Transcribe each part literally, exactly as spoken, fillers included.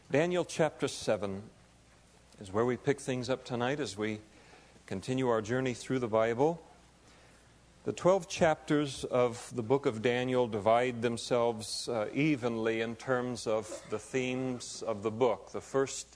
Daniel chapter seven is where we pick things up tonight as we continue our journey through the Bible. The twelve chapters of the book of Daniel divide themselves uh, evenly in terms of the themes of the book. The first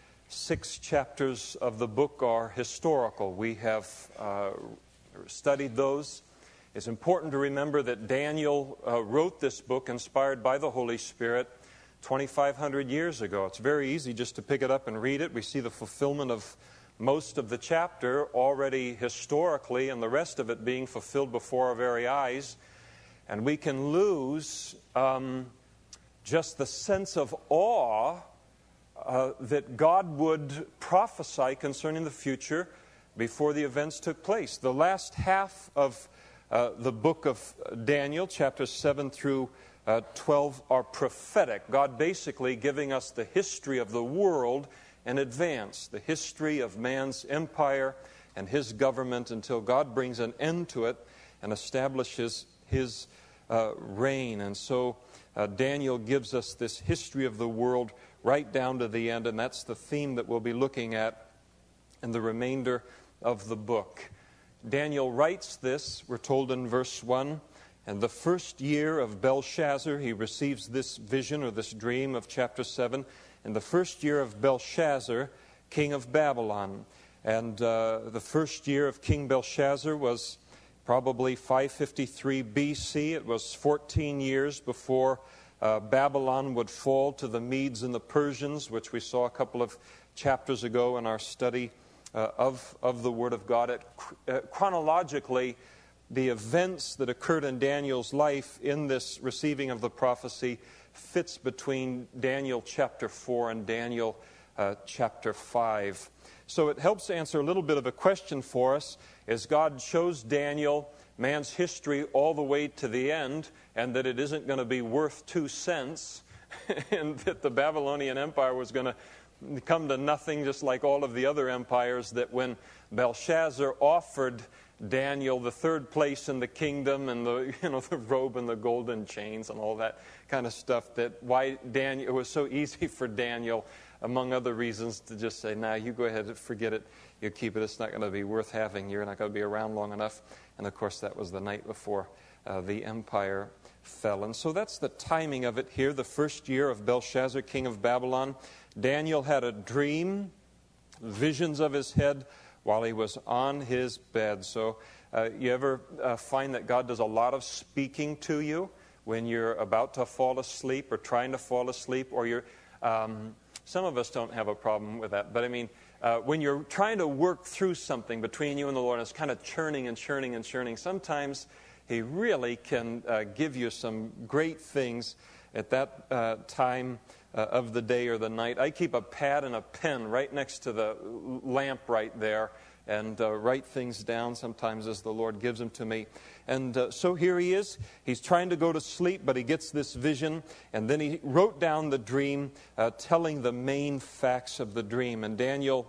six chapters of the book are historical. We have uh, studied those. It's important to remember that Daniel uh, wrote this book inspired by the Holy Spirit twenty-five hundred years ago. It's very easy just to pick it up and read it. We see the fulfillment of most of the chapter already historically and the rest of it being fulfilled before our very eyes. And we can lose um, just the sense of awe uh, that God would prophesy concerning the future before the events took place. The last half of uh, the book of Daniel, chapters seven through Uh, twelve, are prophetic. God basically giving us the history of the world in advance, the history of man's empire and his government until God brings an end to it and establishes his uh, reign. And so uh, Daniel gives us this history of the world right down to the end, and that's the theme that we'll be looking at in the remainder of the book. Daniel writes this, we're told in verse one, and the first year of Belshazzar, he receives this vision or this dream of chapter seven. In the first year of Belshazzar, king of Babylon. And uh, the first year of King Belshazzar was probably five fifty-three B C. It was fourteen years before uh, Babylon would fall to the Medes and the Persians, which we saw a couple of chapters ago in our study uh, of, of the Word of God. It, uh, chronologically, the events that occurred in Daniel's life in this receiving of the prophecy fits between Daniel chapter four and Daniel uh, chapter five. So it helps answer a little bit of a question for us, as God shows Daniel man's history all the way to the end, and that it isn't going to be worth two cents, and that the Babylonian Empire was going to come to nothing, just like all of the other empires, that when Belshazzar offered Daniel the third place in the kingdom and the you know the robe and the golden chains and all that kind of stuff, that why Daniel, it was so easy for Daniel, among other reasons, to just say, nah, you go ahead and forget it, you keep it, it's not going to be worth having, you're not going to be around long enough. And of course that was the night before uh, the empire fell. And so that's the timing of it here, the first year of Belshazzar, king of Babylon. Daniel had a dream, visions of his head while he was on his bed. So uh, you ever uh, find that God does a lot of speaking to you when you're about to fall asleep or trying to fall asleep, or you're, um, some of us don't have a problem with that, but I mean, uh, when you're trying to work through something between you and the Lord, and it's kind of churning and churning and churning, sometimes He really can uh, give you some great things at that uh, time Uh, of the day or the night. I keep a pad and a pen right next to the lamp right there, and uh, write things down sometimes as the Lord gives them to me. And uh, so here he is. He's trying to go to sleep, but he gets this vision, and then he wrote down the dream, uh, telling the main facts of the dream. And Daniel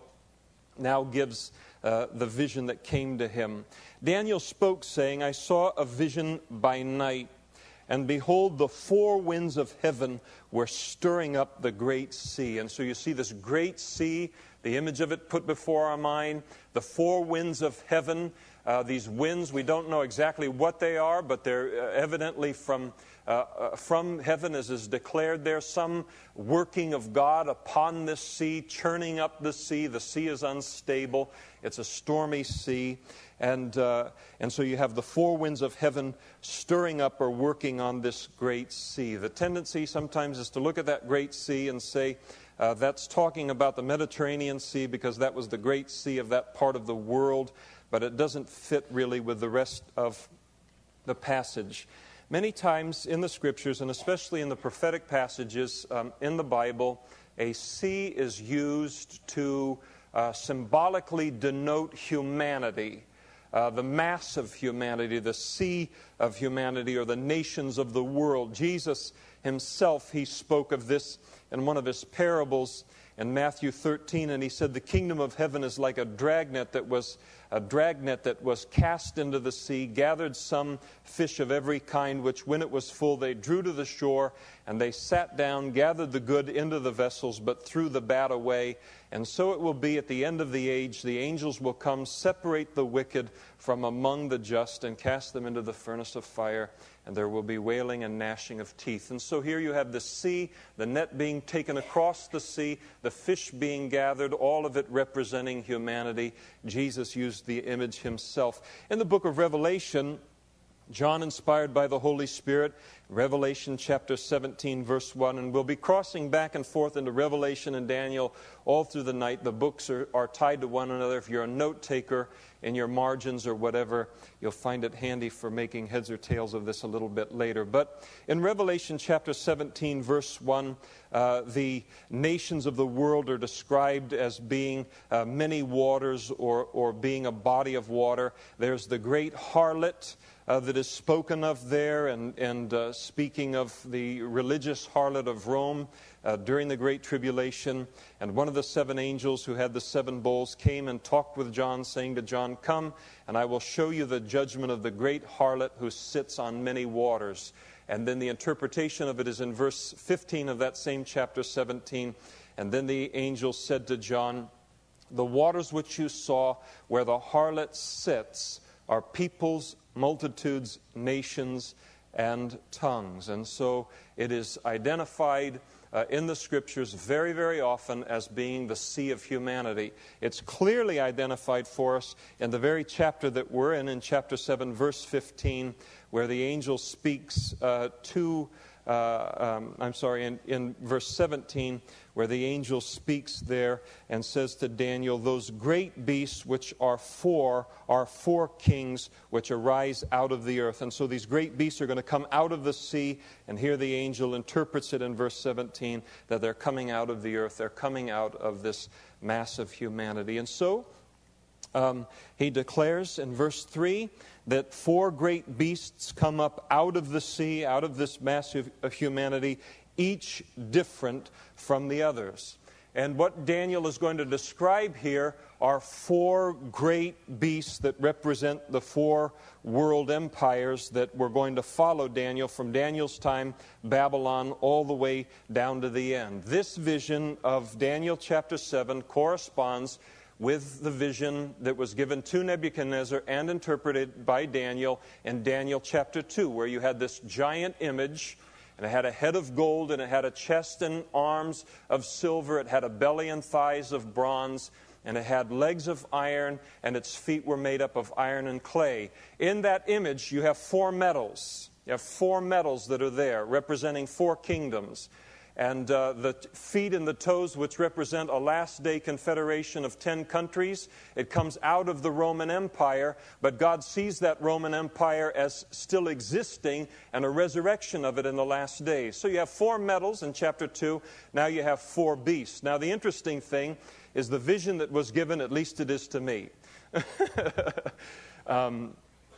now gives uh, the vision that came to him. Daniel spoke, saying, I saw a vision by night, and behold, the four winds of heaven were stirring up the great sea. And so you see this great sea, the image of it put before our mind, the four winds of heaven. Uh, these winds, we don't know exactly what they are, but they're uh, evidently from uh, uh, from heaven, as is declared there. Some working of God upon this sea, churning up the sea. The sea is unstable. It's a stormy sea. And uh, and so you have the four winds of heaven stirring up or working on this great sea. The tendency sometimes is to look at that great sea and say, uh, that's talking about the Mediterranean Sea, because that was the great sea of that part of the world. But it doesn't fit really with the rest of the passage. Many times in the Scriptures, and especially in the prophetic passages um, in the Bible, a sea is used to uh, symbolically denote humanity. Uh, the mass of humanity, the sea of humanity, or the nations of the world. Jesus himself, he spoke of this in one of his parables, in Matthew thirteen, and he said, the kingdom of heaven is like a dragnet that was a dragnet that was cast into the sea, gathered some fish of every kind, which when it was full they drew to the shore, and they sat down, gathered the good into the vessels, but threw the bad away. And so it will be at the end of the age. The angels will come, separate the wicked from among the just, and cast them into the furnace of fire. And there will be wailing and gnashing of teeth. And so here you have the sea, the net being taken across the sea, the fish being gathered, all of it representing humanity. Jesus used the image himself. In the book of Revelation, John, inspired by the Holy Spirit, Revelation chapter seventeen, verse one, and we'll be crossing back and forth into Revelation and Daniel all through the night. The books are, are tied to one another. If you're a note taker in your margins or whatever, you'll find it handy for making heads or tails of this a little bit later. But in Revelation chapter seventeen, verse one, uh, the nations of the world are described as being uh, many waters, or, or being a body of water. There's the great harlot Uh, that is spoken of there, and, and uh, speaking of the religious harlot of Rome uh, during the Great Tribulation. And one of the seven angels who had the seven bowls came and talked with John, saying to John, "Come, and I will show you the judgment of the great harlot who sits on many waters." And then the interpretation of it is in verse fifteen of that same chapter seventeen. And then the angel said to John, "The waters which you saw where the harlot sits are peoples, multitudes, nations, and tongues." And so it is identified uh, in the Scriptures very, very often as being the sea of humanity. It's clearly identified for us in the very chapter that we're in, in chapter seven, verse fifteen, where the angel speaks uh, to, uh, um, I'm sorry, in, in verse seventeen, where the angel speaks there and says to Daniel, "Those great beasts which are four are four kings which arise out of the earth." And so these great beasts are going to come out of the sea, and here the angel interprets it in verse seventeen that they're coming out of the earth. They're coming out of this mass of humanity. And so um, he declares in verse three that four great beasts come up out of the sea, out of this mass of, of humanity, each different from the others. And what Daniel is going to describe here are four great beasts that represent the four world empires that were going to follow Daniel from Daniel's time, Babylon, all the way down to the end. This vision of Daniel chapter seven corresponds with the vision that was given to Nebuchadnezzar and interpreted by Daniel in Daniel chapter two, where you had this giant image, and it had a head of gold, and it had a chest and arms of silver. It had a belly and thighs of bronze, and it had legs of iron, and its feet were made up of iron and clay. In that image, you have four metals. You have four metals that are there, representing four kingdoms. And uh, the feet and the toes, which represent a last-day confederation of ten countries. It comes out of the Roman Empire, but God sees that Roman Empire as still existing and a resurrection of it in the last days. So you have four metals in chapter two. Now you have four beasts. Now the interesting thing is the vision that was given, at least it is to me. um,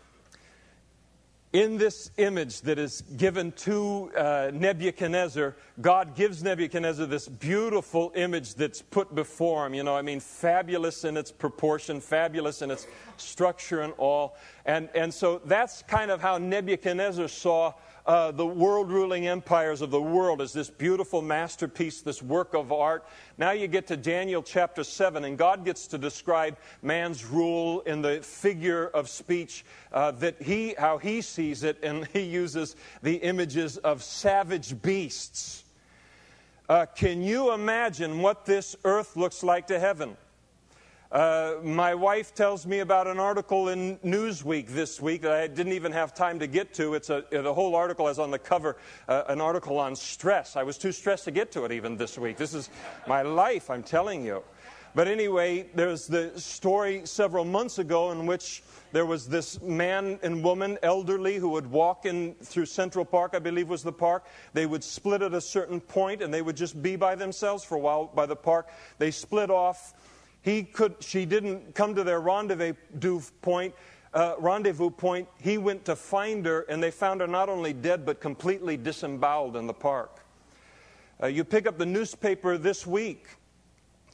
In this image that is given to uh, Nebuchadnezzar, God gives Nebuchadnezzar this beautiful image that's put before him. You know, I mean, fabulous in its proportion, fabulous in its structure and all. And, and so that's kind of how Nebuchadnezzar saw uh, the world-ruling empires of the world as this beautiful masterpiece, this work of art. Now you get to Daniel chapter seven, and God gets to describe man's rule in the figure of speech uh, that he, how he sees it, and he uses the images of savage beasts. Uh, can you imagine what this earth looks like to heaven? Uh, my wife tells me about an article in Newsweek this week that I didn't even have time to get to. It's a, the whole article has on the cover uh, an article on stress. I was too stressed to get to it even this week. This is my life, I'm telling you. But anyway, there's the story several months ago in which there was this man and woman, elderly, who would walk in through Central Park, I believe was the park. They would split at a certain point, and they would just be by themselves for a while by the park. They split off. He could. She didn't come to their rendezvous point. Uh, rendezvous point. He went to find her, and they found her not only dead but completely disemboweled in the park. Uh, you pick up the newspaper this week,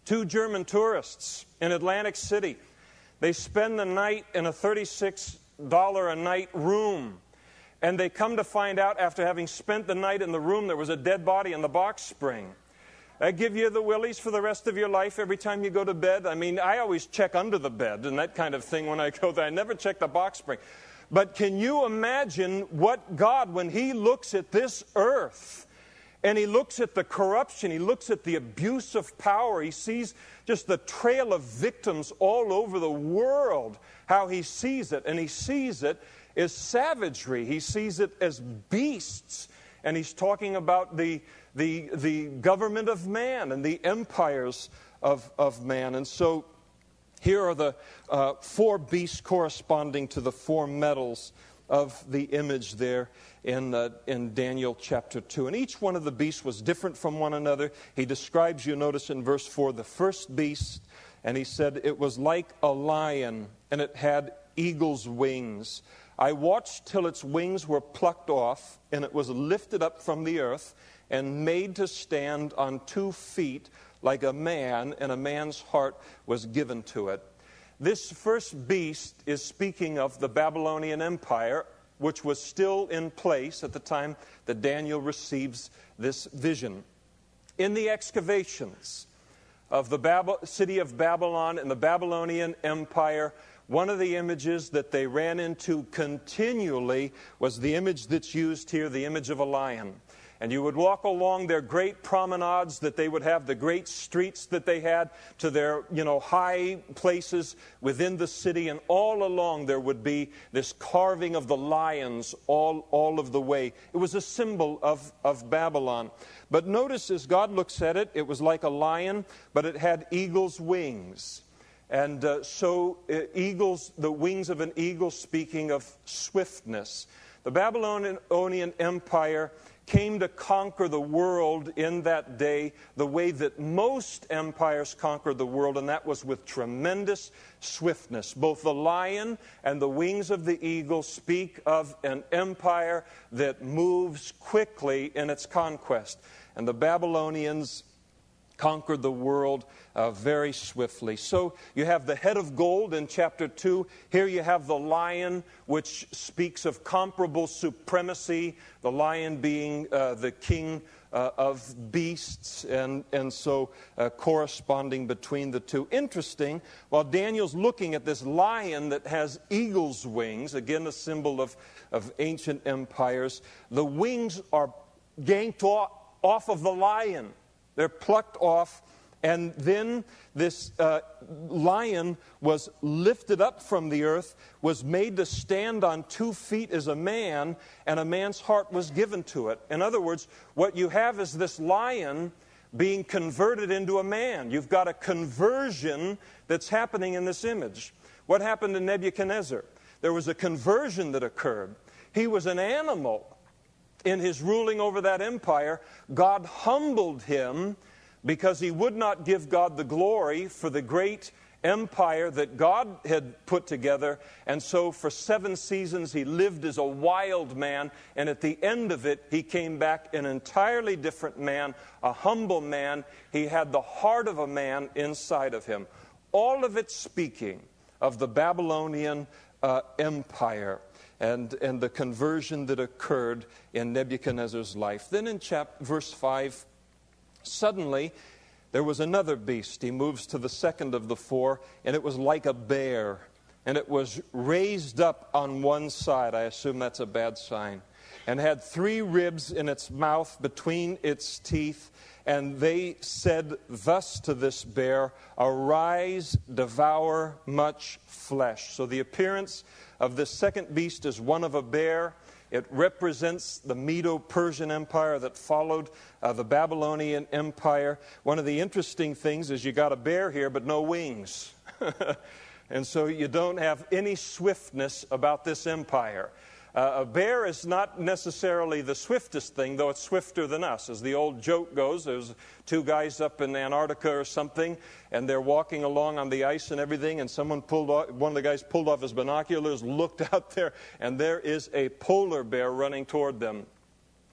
Two German tourists in Atlantic City. They spend the night in a thirty-six dollars a night room. And they come to find out after having spent the night in the room, there was a dead body in the box spring. I give you the willies for the rest of your life every time you go to bed. I mean, I always check under the bed and that kind of thing when I go there. I never check the box spring. But can you imagine what God, when He looks at this earth and He looks at the corruption, He looks at the abuse of power, He sees just the trail of victims all over the world, how He sees it. And He sees it as savagery. He sees it as beasts. And He's talking about the the the government of man and the empires of, of man. And so here are the uh, four beasts corresponding to the four metals of the image there in, uh, in Daniel chapter two. And each one of the beasts was different from one another. He describes, you notice in verse four, the first beast, and he said it was like a lion, and it had eagle's wings. I watched till its wings were plucked off, and it was lifted up from the earth and made to stand on two feet like a man, and a man's heart was given to it. This first beast is speaking of the Babylonian Empire, which was still in place at the time that Daniel receives this vision. In the excavations of the Bab- city of Babylon and the Babylonian Empire, one of the images that they ran into continually was the image that's used here, the image of a lion. And you would walk along their great promenades that they would have, the great streets that they had, to their, you know, high places within the city. And all along there would be this carving of the lions all, all of the way. It was a symbol of, of Babylon. But notice as God looks at it, it was like a lion, but it had eagle's wings. And uh, so uh, eagles, the wings of an eagle, speaking of swiftness. The Babylonian Empire came to conquer the world in that day the way that most empires conquered the world, and that was with tremendous swiftness. Both the lion and the wings of the eagle speak of an empire that moves quickly in its conquest. And the Babylonians conquered the world uh, very swiftly. So you have the head of gold in chapter two. Here you have the lion, which speaks of comparable supremacy, the lion being uh, the king uh, of beasts, and, and so uh, corresponding between the two. Interesting, while Daniel's looking at this lion that has eagle's wings, again a symbol of, of ancient empires, the wings are yanked off, off of the lion. They're plucked off, and then this uh, lion was lifted up from the earth, was made to stand on two feet as a man, and a man's heart was given to it. In other words, what you have is this lion being converted into a man. You've got a conversion that's happening in this image. What happened to Nebuchadnezzar? There was a conversion that occurred. He was an animal. In his ruling over that empire, God humbled him because he would not give God the glory for the great empire that God had put together. And so for seven seasons he lived as a wild man, and at the end of it he came back an entirely different man, a humble man. He had the heart of a man inside of him. All of it speaking of the Babylonian uh, Empire. And, and the conversion that occurred in Nebuchadnezzar's life. Then in chapter, verse five, suddenly there was another beast. He moves to the second of the four, and it was like a bear. And it was raised up on one side. I assume that's a bad sign. And had three ribs in its mouth between its teeth. And they said thus to this bear, "Arise, devour much flesh." So the appearance of this second beast is one of a bear. It represents the Medo-Persian Empire that followed uh, the Babylonian Empire. One of the interesting things is you got a bear here, but no wings. And so you don't have any swiftness about this empire. Uh, a bear is not necessarily the swiftest thing, though it's swifter than us. As the old joke goes, there's two guys up in Antarctica or something, and they're walking along on the ice and everything, and someone pulled off, one of the guys pulled off his binoculars, looked out there, and there is a polar bear running toward them.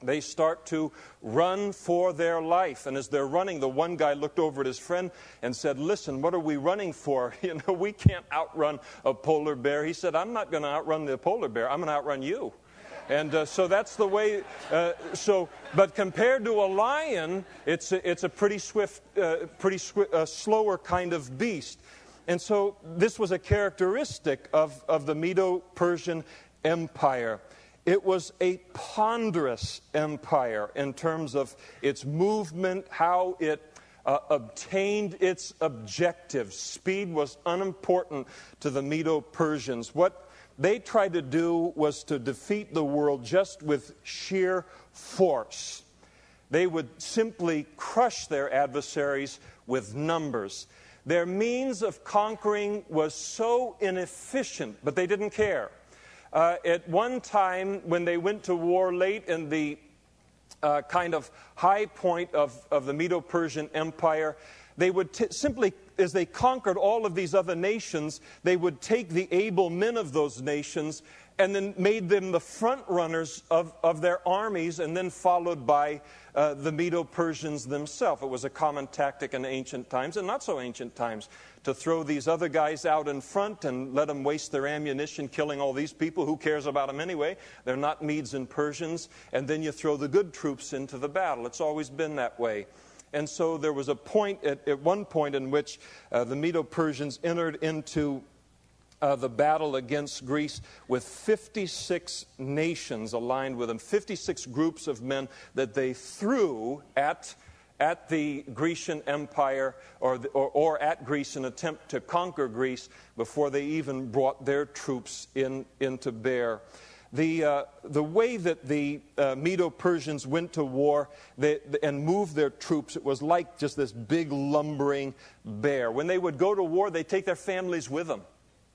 they start to run for their life. And as they're running, the one guy looked over at his friend and said, listen, what are we running for? You know, we can't outrun a polar bear. He said, I'm not going to outrun the polar bear. I'm going to outrun you. And uh, so that's the way, uh, so, but compared to a lion, it's a, it's a pretty swift, uh, pretty swi- uh, slower kind of beast. And so this was a characteristic of, of the Medo-Persian Empire. It was a ponderous empire in terms of its movement, how it uh, obtained its objectives. Speed was unimportant to the Medo-Persians. What they tried to do was to defeat the world just with sheer force. They would simply crush their adversaries with numbers. Their means of conquering was so inefficient, but they didn't care. Uh, at one time, when they went to war late in the uh, kind of high point of, of the Medo-Persian Empire, they would t- simply, as they conquered all of these other nations, they would take the able men of those nations and then made them the front runners of, of their armies, and then followed by uh, the Medo-Persians themselves. It was a common tactic in ancient times, and not so ancient times, to throw these other guys out in front and let them waste their ammunition killing all these people. Who cares about them anyway? They're not Medes and Persians. And then you throw the good troops into the battle. It's always been that way. And so there was a point, at, at one point, in which uh, the Medo-Persians entered into uh, the battle against Greece with fifty-six nations aligned with them, fifty-six groups of men that they threw at at the Grecian Empire or, the, or, or at Greece in an attempt to conquer Greece before they even brought their troops in into bear. The, uh, the way that the uh, Medo-Persians went to war they, and moved their troops, it was like just this big lumbering bear. When they would go to war, they'd take their families with them.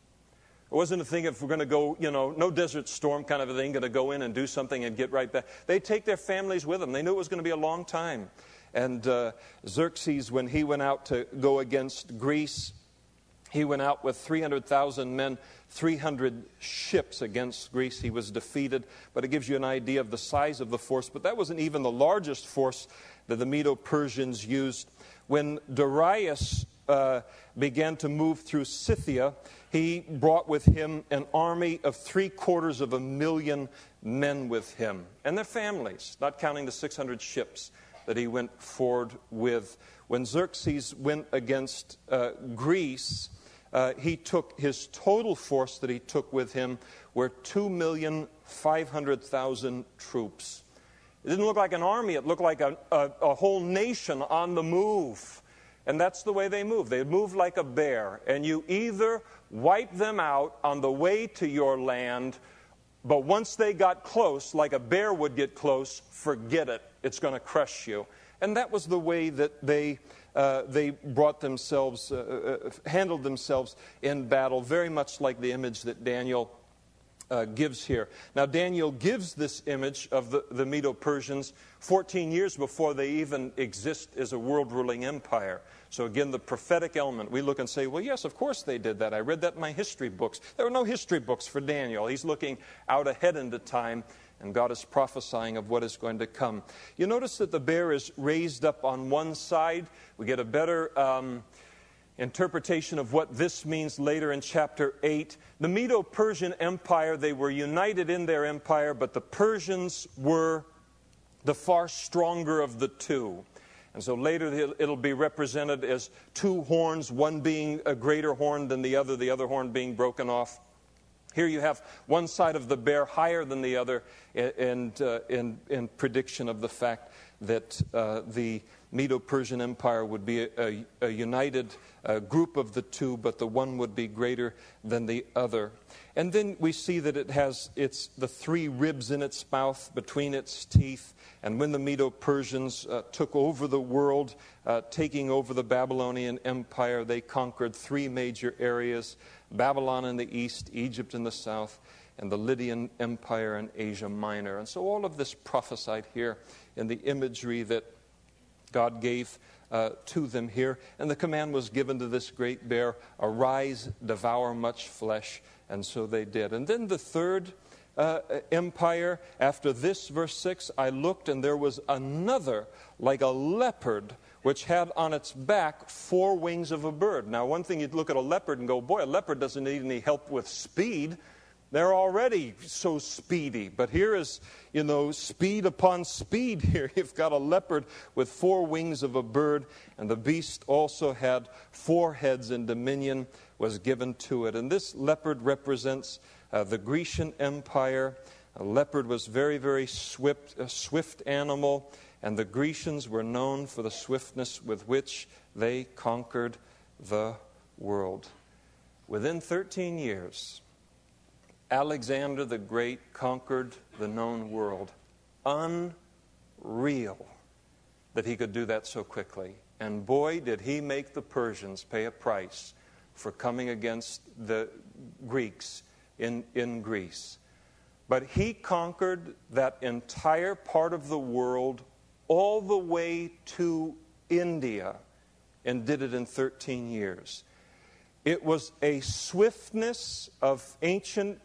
It wasn't a thing if we're going to go, you know, no Desert Storm kind of a thing, going to go in and do something and get right back. They'd take their families with them. They knew it was going to be a long time. And uh, Xerxes, when he went out to go against Greece, he went out with three hundred thousand men, three hundred ships against Greece. He was defeated, but it gives you an idea of the size of the force. But that wasn't even the largest force that the Medo-Persians used. When Darius uh, began to move through Scythia, he brought with him an army of three quarters of a million men with him, and their families, not counting the six hundred ships that he went forward with. When Xerxes went against uh, Greece, uh, he took his total force that he took with him were two million five hundred thousand troops. It didn't look like an army. It looked like a, a, a whole nation on the move. And that's the way they moved. They moved like a bear. And you either wipe them out on the way to your land, but once they got close, like a bear would get close, forget it. It's going to crush you. And that was the way that they uh, they brought themselves, uh, uh, handled themselves in battle, very much like the image that Daniel uh, gives here. Now, Daniel gives this image of the, the Medo-Persians fourteen years before they even exist as a world-ruling empire. So again, the prophetic element, we look and say, well, yes, of course they did that. I read that in my history books. There were no history books for Daniel. He's looking out ahead into time, and God is prophesying of what is going to come. You notice that the bear is raised up on one side. We get a better um, interpretation of what this means later in chapter eight. The Medo-Persian Empire, they were united in their empire, but the Persians were the far stronger of the two. And so later it'll be represented as two horns, one being a greater horn than the other, the other horn being broken off. Here you have one side of the bear higher than the other, and uh, in, in prediction of the fact that uh, the Medo-Persian Empire would be a, a, a united uh, group of the two, but the one would be greater than the other. And then we see that it has its the three ribs in its mouth between its teeth. And when the Medo-Persians uh, took over the world, uh, taking over the Babylonian Empire, they conquered three major areas: Babylon in the east, Egypt in the south, and the Lydian Empire in Asia Minor. And so all of this prophesied here in the imagery that God gave uh, to them here. And the command was given to this great bear, arise, devour much flesh. And so they did. And then the third uh, empire. After this, verse six, I looked, and there was another like a leopard, which had on its back four wings of a bird. Now, one thing, you'd look at a leopard and go, boy, a leopard doesn't need any help with speed. They're already so speedy. But here is, you know, speed upon speed here. You've got a leopard with four wings of a bird, and the beast also had four heads, and dominion was given to it. And this leopard represents uh, the Grecian Empire. A leopard was very, very swift, a swift animal, and the Grecians were known for the swiftness with which they conquered the world. Within thirteen years, Alexander the Great conquered the known world. Unreal that he could do that so quickly. And boy, did he make the Persians pay a price for coming against the Greeks in, in Greece. But he conquered that entire part of the world all the way to India and did it in thirteen years. It was a swiftness of ancient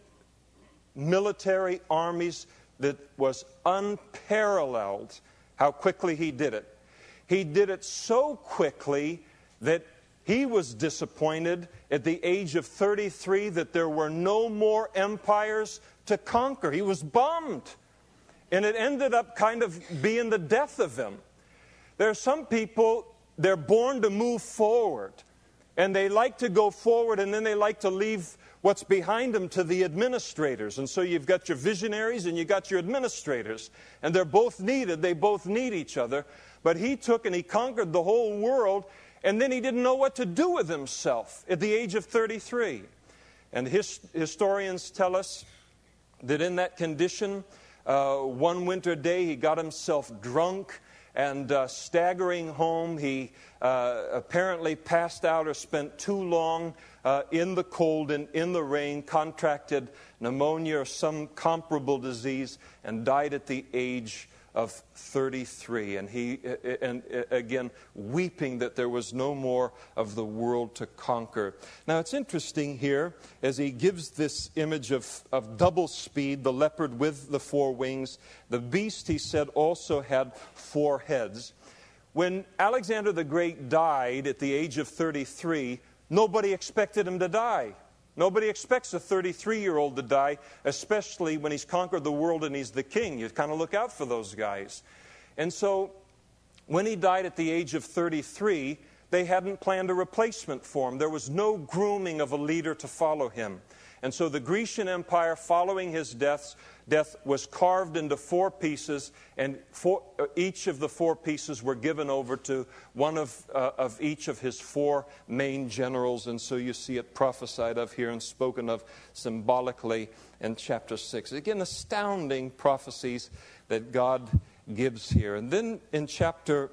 military armies that was unparalleled how quickly he did it. He did it so quickly that he was disappointed at the age of thirty-three that there were no more empires to conquer. He was bummed. And it ended up kind of being the death of him. There are some people, they're born to move forward. And they like to go forward, and then they like to leave what's behind them to the administrators. And so you've got your visionaries and you've got your administrators. And they're both needed. They both need each other. But he took and he conquered the whole world, and then he didn't know what to do with himself at the age of thirty-three. And his, historians tell us that in that condition, uh, one winter day he got himself drunk, and uh, staggering home, he uh, apparently passed out or spent too long uh, in the cold and in the rain, contracted pneumonia or some comparable disease, and died at the age of thirty-three. And he, and again, weeping that there was no more of the world to conquer. Now, it's interesting here, as he gives this image of, of double speed, the leopard with the four wings. The beast, he said, also had four heads. When Alexander the Great died at the age of thirty-three, nobody expected him to die. Nobody expects a thirty-three-year-old to die, especially when he's conquered the world and he's the king. You kind of look out for those guys. And so when he died at the age of thirty-three, they hadn't planned a replacement for him. There was no grooming of a leader to follow him. And so the Grecian Empire, following his death, death was carved into four pieces, and four, uh, each of the four pieces were given over to one of, uh, of each of his four main generals. And so you see it prophesied of here and spoken of symbolically in chapter six. Again, astounding prophecies that God gives here. And then in chapter,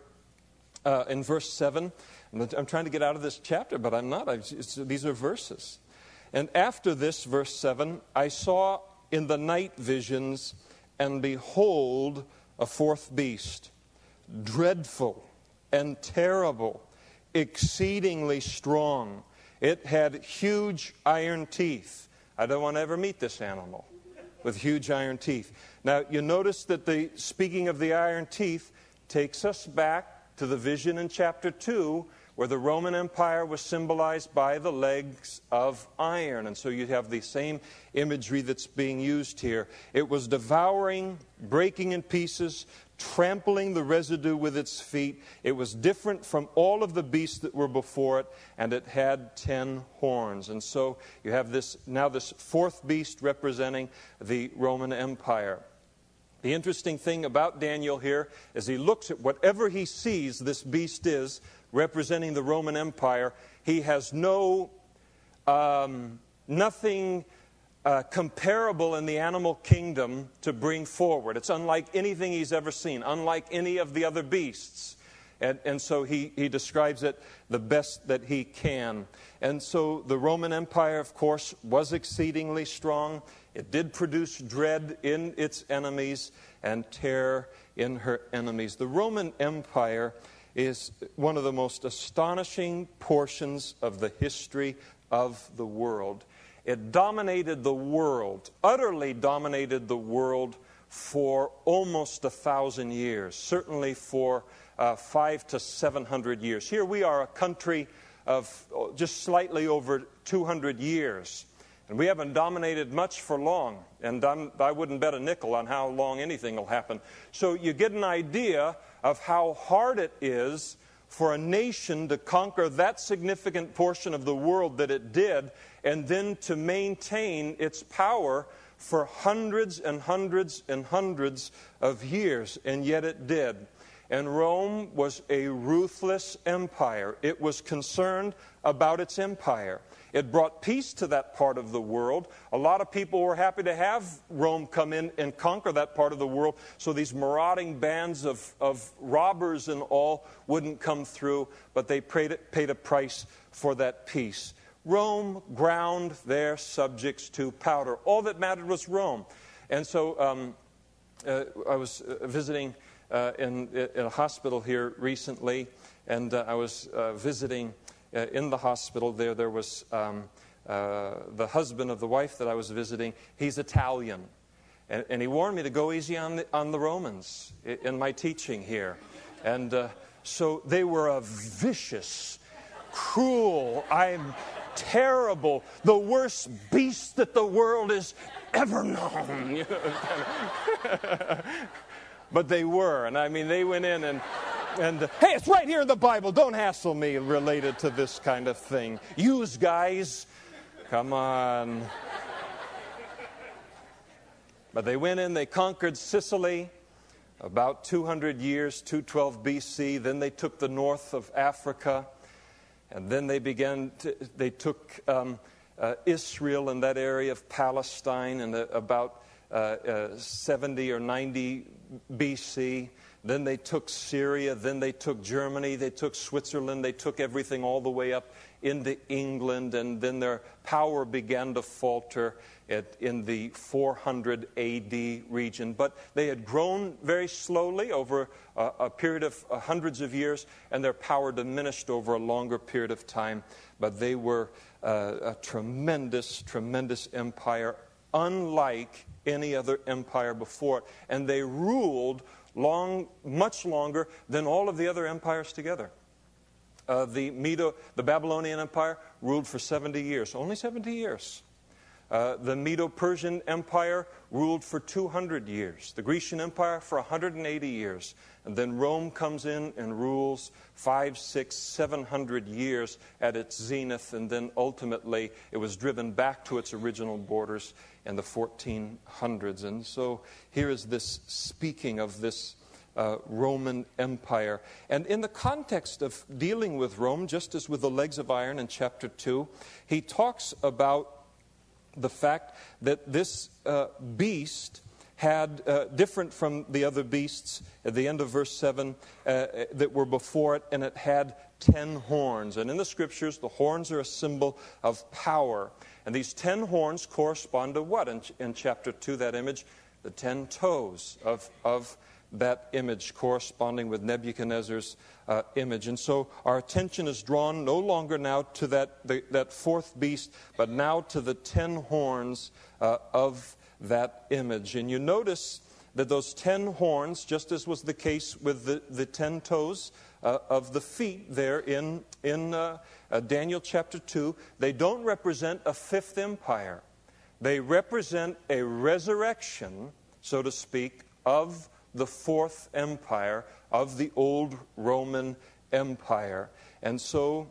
uh, in verse seven, I'm trying to get out of this chapter, but I'm not. I've, it's, these are verses. And after this, verse seven, I saw in the night visions, and behold, a fourth beast, dreadful and terrible, exceedingly strong. It had huge iron teeth. I don't want to ever meet this animal with huge iron teeth. Now, you notice that the speaking of the iron teeth takes us back to the vision in chapter two, where the Roman Empire was symbolized by the legs of iron. And so you have the same imagery that's being used here. It was devouring, breaking in pieces, trampling the residue with its feet. It was different from all of the beasts that were before it, and it had ten horns. And so you have this now this fourth beast representing the Roman Empire. The interesting thing about Daniel here is he looks at whatever he sees this beast is, representing the Roman Empire. He has no, um, nothing uh, comparable in the animal kingdom to bring forward. It's unlike anything he's ever seen, unlike any of the other beasts. And, and so he, he describes it the best that he can. And so the Roman Empire, of course, was exceedingly strong. It did produce dread in its enemies and terror in her enemies. The Roman Empire is one of the most astonishing portions of the history of the world. It dominated the world, utterly dominated the world for almost a thousand years, certainly for uh, five to seven hundred years. Here we are, a country of just slightly over two hundred years. And we haven't dominated much for long. And I'm, I wouldn't bet a nickel on how long anything will happen. So you get an idea of how hard it is for a nation to conquer that significant portion of the world that it did, and then to maintain its power for hundreds and hundreds and hundreds of years. And yet it did. And Rome was a ruthless empire. It was concerned about its empire. It brought peace to that part of the world. A lot of people were happy to have Rome come in and conquer that part of the world, so these marauding bands of, of robbers and all wouldn't come through, but they paid, paid a price for that peace. Rome ground their subjects to powder. All that mattered was Rome. And so um, uh, I was uh, visiting uh, in, in a hospital here recently, and uh, I was uh, visiting Uh, in the hospital there, there was um, uh, the husband of the wife that I was visiting. He's Italian. And, and he warned me to go easy on the, on the Romans in, in my teaching here. And uh, so they were a vicious, cruel, I'm terrible, the worst beast that the world has ever known. But they were. And I mean, they went in and... And, uh, hey, it's right here in the Bible. Don't hassle me related to this kind of thing. Use guys. Come on. But they went in, they conquered Sicily about two hundred years, two twelve B C. Then they took the north of Africa. And then they began, to, they took um, uh, Israel and that area of Palestine in the, about uh, uh, seventy or ninety B C. Then they took Syria, then they took Germany, they took Switzerland, they took everything all the way up into England, and then their power began to falter at, in the four hundred A D region. But they had grown very slowly over a, a period of uh, hundreds of years, and their power diminished over a longer period of time. But they were uh, a tremendous, tremendous empire, unlike any other empire before it. And they ruled long, much longer than all of the other empires together. Uh, the Medo, the Babylonian Empire ruled for seventy years, only seventy years. Uh, the Medo-Persian Empire ruled for two hundred years. The Grecian Empire for one hundred eighty years. And then Rome comes in and rules five, six, seven hundred years at its zenith, and then ultimately it was driven back to its original borders in the fourteen hundreds. And so here is this speaking of this uh, Roman Empire. And in the context of dealing with Rome, just as with the legs of iron in chapter two, he talks about the fact that this uh, beast had, uh, different from the other beasts at the end of verse seven uh, that were before it, and it had ten horns. And in the scriptures, the horns are a symbol of power. And these ten horns correspond to what in, in chapter two, that image? The ten toes of, of that image, corresponding with Nebuchadnezzar's uh, image. And so our attention is drawn no longer now to that, the, that fourth beast, but now to the ten horns uh, of that image. And you notice that those ten horns, just as was the case with the, the ten toes uh, of the feet there in, in uh, uh, Daniel chapter two, they don't represent a fifth empire. They represent a resurrection, so to speak, of the fourth empire, of the old Roman Empire. And so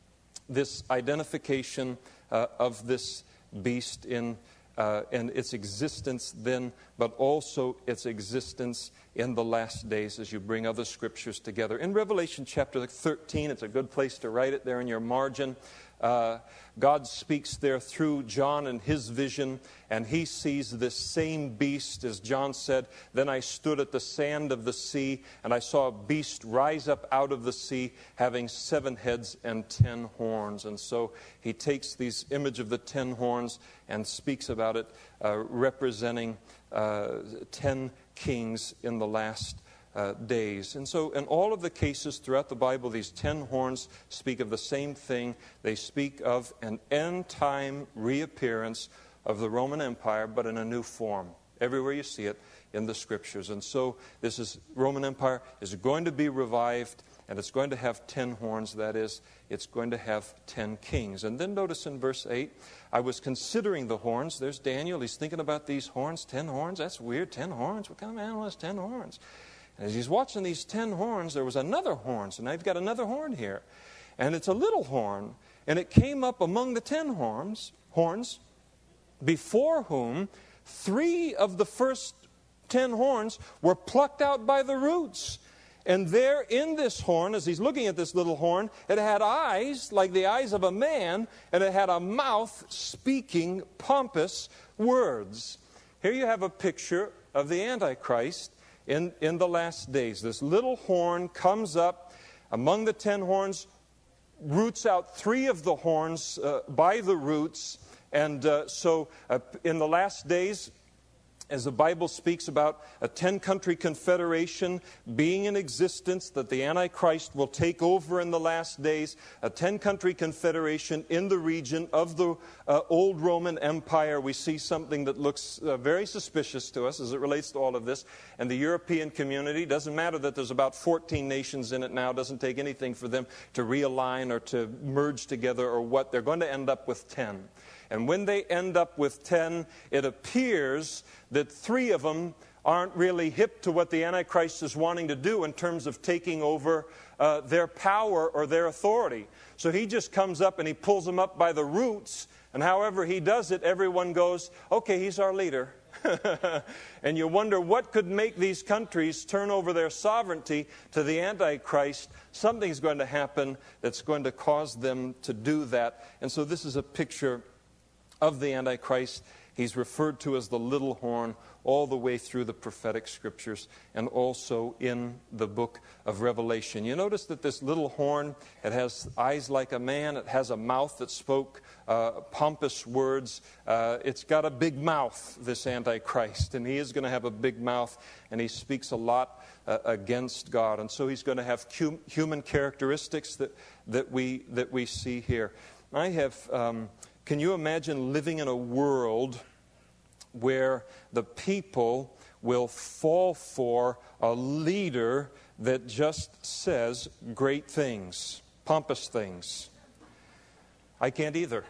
this identification uh, of this beast in Uh, and its existence then, but also its existence in the last days as you bring other scriptures together. In Revelation chapter thirteen, it's a good place to write it there in your margin. Uh, God speaks there through John and his vision, and he sees this same beast, as John said, "Then I stood at the sand of the sea, and I saw a beast rise up out of the sea, having seven heads and ten horns." And so he takes this image of the ten horns and speaks about it, uh, representing uh, ten kings in the last uh, days. And so in all of the cases throughout the Bible, these ten horns speak of the same thing. They speak of an end-time reappearance of the Roman Empire, but in a new form. Everywhere you see it in the Scriptures. And so this is Roman Empire is going to be revived, and it's going to have ten horns. That is, it's going to have ten kings. And then notice in verse eight, I was considering the horns. There's Daniel. He's thinking about these horns. Ten horns? That's weird. Ten horns? What kind of animal has ten horns? And as he's watching these ten horns, there was another horn. So now you've got another horn here. And it's a little horn. And it came up among the ten horns, horns, before whom three of the first ten horns were plucked out by the roots. And there in this horn, as he's looking at this little horn, it had eyes like the eyes of a man, and it had a mouth speaking pompous words. Here you have a picture of the Antichrist in, in the last days. This little horn comes up among the ten horns, roots out three of the horns uh, by the roots. And uh, so uh, in the last days, as the Bible speaks about a ten-country confederation being in existence, that the Antichrist will take over in the last days, a ten-country confederation in the region of the uh, old Roman Empire, we see something that looks uh, very suspicious to us as it relates to all of this. And the European community, doesn't matter that there's about fourteen nations in it now, it doesn't take anything for them to realign or to merge together or what. They're going to end up with ten. And when they end up with ten, it appears that three of them aren't really hip to what the Antichrist is wanting to do in terms of taking over uh, their power or their authority. So he just comes up and he pulls them up by the roots, and however he does it, everyone goes, okay, he's our leader. And you wonder what could make these countries turn over their sovereignty to the Antichrist. Something's going to happen that's going to cause them to do that. And so this is a picture of the Antichrist. He's referred to as the little horn all the way through the prophetic scriptures and also in the book of Revelation. You notice that this little horn, it has eyes like a man. It has a mouth that spoke uh, pompous words. Uh, it's got a big mouth, this Antichrist, and he is going to have a big mouth, and he speaks a lot uh, against God. And so he's going to have hum- human characteristics that, that, we, that we see here. I have... Um, Can you imagine living in a world where the people will fall for a leader that just says great things, pompous things? I can't either.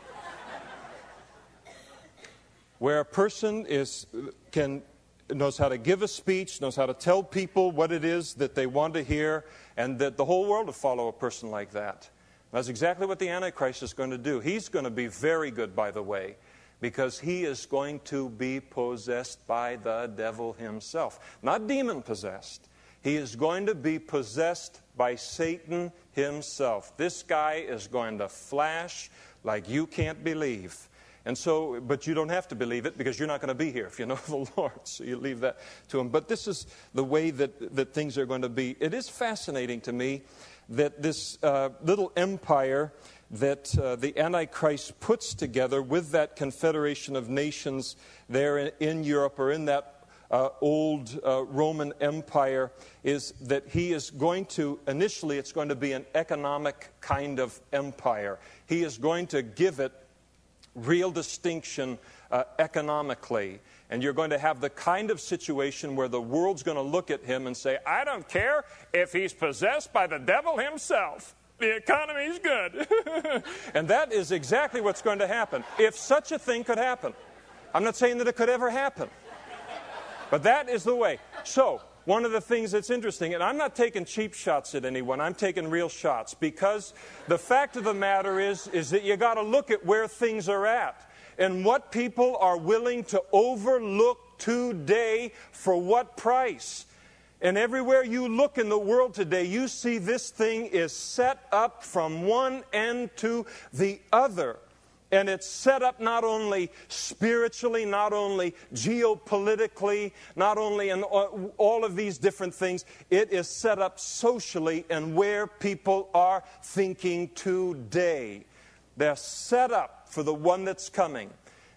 Where a person is can knows how to give a speech, knows how to tell people what it is that they want to hear, and that the whole world will follow a person like that. That's exactly what the Antichrist is going to do. He's going to be very good, by the way, because he is going to be possessed by the devil himself. Not demon-possessed. He is going to be possessed by Satan himself. This guy is going to flash like you can't believe. And so, but you don't have to believe it because you're not going to be here if you know the Lord. So you leave that to him. But this is the way that, that things are going to be. It is fascinating to me that this uh, little empire that uh, the Antichrist puts together with that confederation of nations there in, in Europe or in that uh, old uh, Roman Empire is that he is going to, initially it's going to be an economic kind of empire. He is going to give it real distinction uh, economically. And you're going to have the kind of situation where the world's going to look at him and say, I don't care if he's possessed by the devil himself. The economy's good. And that is exactly what's going to happen. If such a thing could happen. I'm not saying that it could ever happen. But that is the way. So, one of the things that's interesting, and I'm not taking cheap shots at anyone, I'm taking real shots, because the fact of the matter is, is that you got to look at where things are at. And what people are willing to overlook today for what price. And everywhere you look in the world today, you see this thing is set up from one end to the other. And it's set up not only spiritually, not only geopolitically, not only in all of these different things. It is set up socially and where people are thinking today. They're set up for the one that's coming.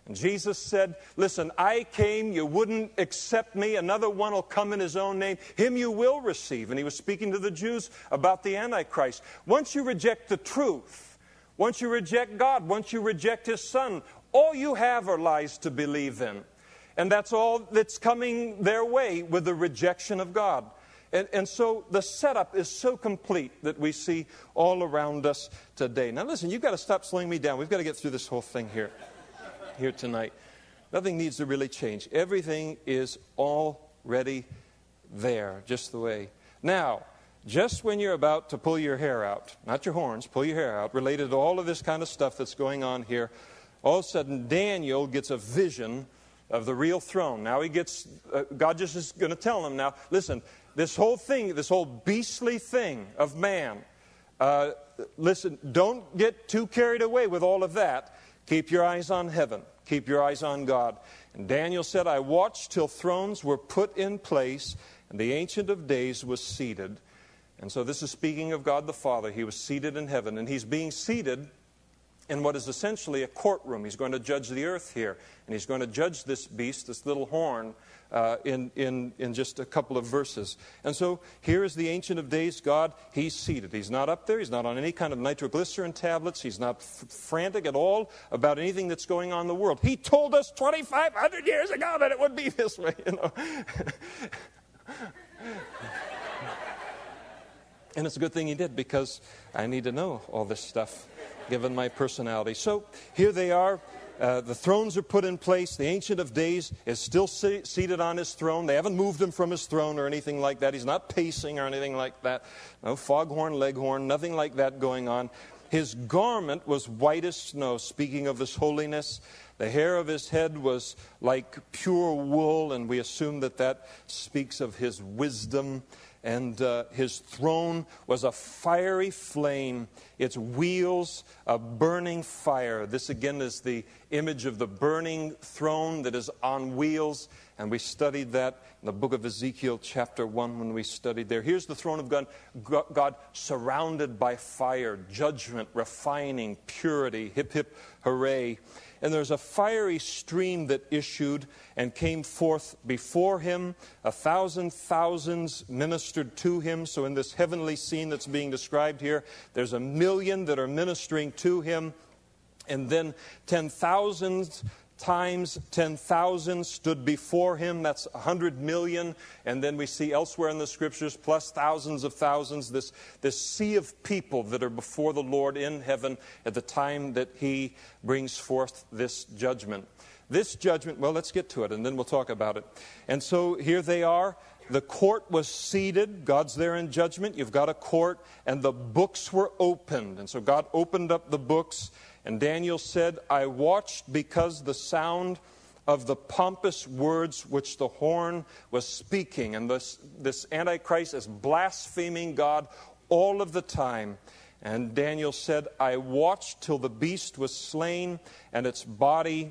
And Jesus said, listen, I came, you wouldn't accept me. Another one will come in his own name. Him you will receive. And he was speaking to the Jews about the Antichrist. Once you reject the truth, once you reject God, once you reject his Son, all you have are lies to believe in. And that's all that's coming their way with the rejection of God. And, and so the setup is so complete that we see all around us today. Now listen, you've got to stop slowing me down. We've got to get through this whole thing here. Here tonight. Nothing needs to really change. Everything is already there, just the way. Now, just when you're about to pull your hair out, not your horns, pull your hair out, related to all of this kind of stuff that's going on here, all of a sudden Daniel gets a vision of the real throne. Now he gets, uh, God just is going to tell him now, listen, this whole thing, this whole beastly thing of man, uh, listen, don't get too carried away with all of that. Keep your eyes on heaven. Keep your eyes on God. And Daniel said, I watched till thrones were put in place, and the Ancient of Days was seated. And so this is speaking of God the Father. He was seated in heaven, and he's being seated in what is essentially a courtroom. He's going to judge the earth here, and he's going to judge this beast, this little horn, uh, in, in, in just a couple of verses. And so here is the Ancient of Days, God. He's seated. He's not up there. He's not on any kind of nitroglycerin tablets. He's not f- frantic at all about anything that's going on in the world. He told us twenty-five hundred years ago that it would be this way, you know. And it's a good thing he did, because I need to know all this stuff, given my personality. So here they are. Uh, the thrones are put in place. The Ancient of Days is still se- seated on his throne. They haven't moved him from his throne or anything like that. He's not pacing or anything like that. No foghorn, leghorn, nothing like that going on. His garment was white as snow, speaking of his holiness. The hair of his head was like pure wool, and we assume that that speaks of his wisdom. And uh, his throne was a fiery flame, its wheels a burning fire. This again is the image of the burning throne that is on wheels. And we studied that in the book of Ezekiel chapter one when we studied there. Here's the throne of God, God surrounded by fire, judgment, refining, purity, hip hip hooray. And there's a fiery stream that issued and came forth before him. A thousand thousands ministered to him. So in this heavenly scene that's being described here, there's a million that are ministering to him. And then ten thousand times ten thousand stood before him. That's a hundred million. And then we see elsewhere in the Scriptures, plus thousands of thousands, this, this sea of people that are before the Lord in heaven at the time that he brings forth this judgment. This judgment, well, let's get to it, and then we'll talk about it. And so here they are. The court was seated. God's there in judgment. You've got a court, and the books were opened. And so God opened up the books. And Daniel said, I watched because the sound of the pompous words which the horn was speaking. And this, this Antichrist is blaspheming God all of the time. And Daniel said, I watched till the beast was slain and its body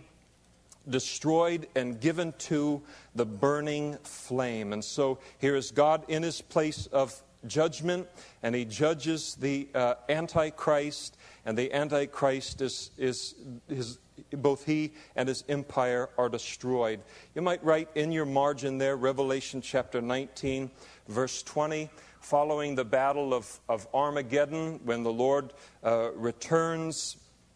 destroyed and given to the burning flame. And so here is God in his place of judgment, and he judges the uh, Antichrist. And the Antichrist is, is, is, both he and his empire are destroyed. You might write in your margin there, Revelation chapter nineteen, verse twenty, following the battle of, of Armageddon, when the Lord uh, returns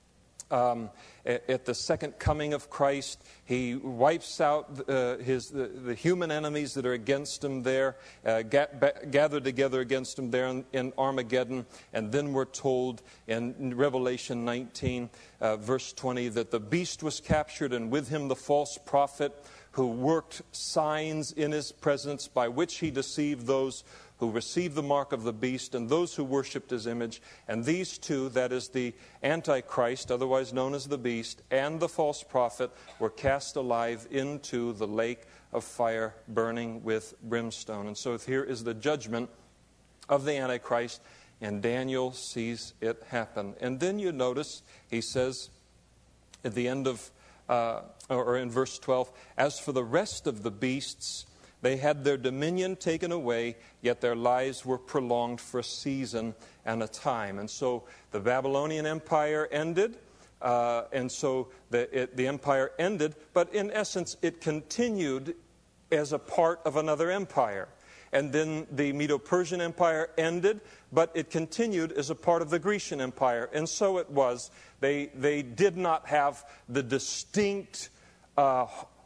um, at, at the second coming of Christ. He wipes out uh, his the, the human enemies that are against him there, uh, ga- ba- gathered together against him there in, in Armageddon. And then we're told in Revelation nineteen, uh, verse twenty, that the beast was captured, and with him the false prophet, who worked signs in his presence by which he deceived those who received the mark of the beast and those who worshipped his image. And these two, that is the Antichrist, otherwise known as the beast, and the false prophet, were cast alive into the lake of fire burning with brimstone. And so here is the judgment of the Antichrist, and Daniel sees it happen. And then you notice he says at the end of, uh, or in verse twelve, as for the rest of the beasts, they had their dominion taken away, yet their lives were prolonged for a season and a time. And so the Babylonian Empire ended. Uh, and so the, it, the empire ended, but in essence it continued as a part of another empire. And then the Medo-Persian Empire ended, but it continued as a part of the Grecian Empire. And so it was. They, they did not have the distinct, uh,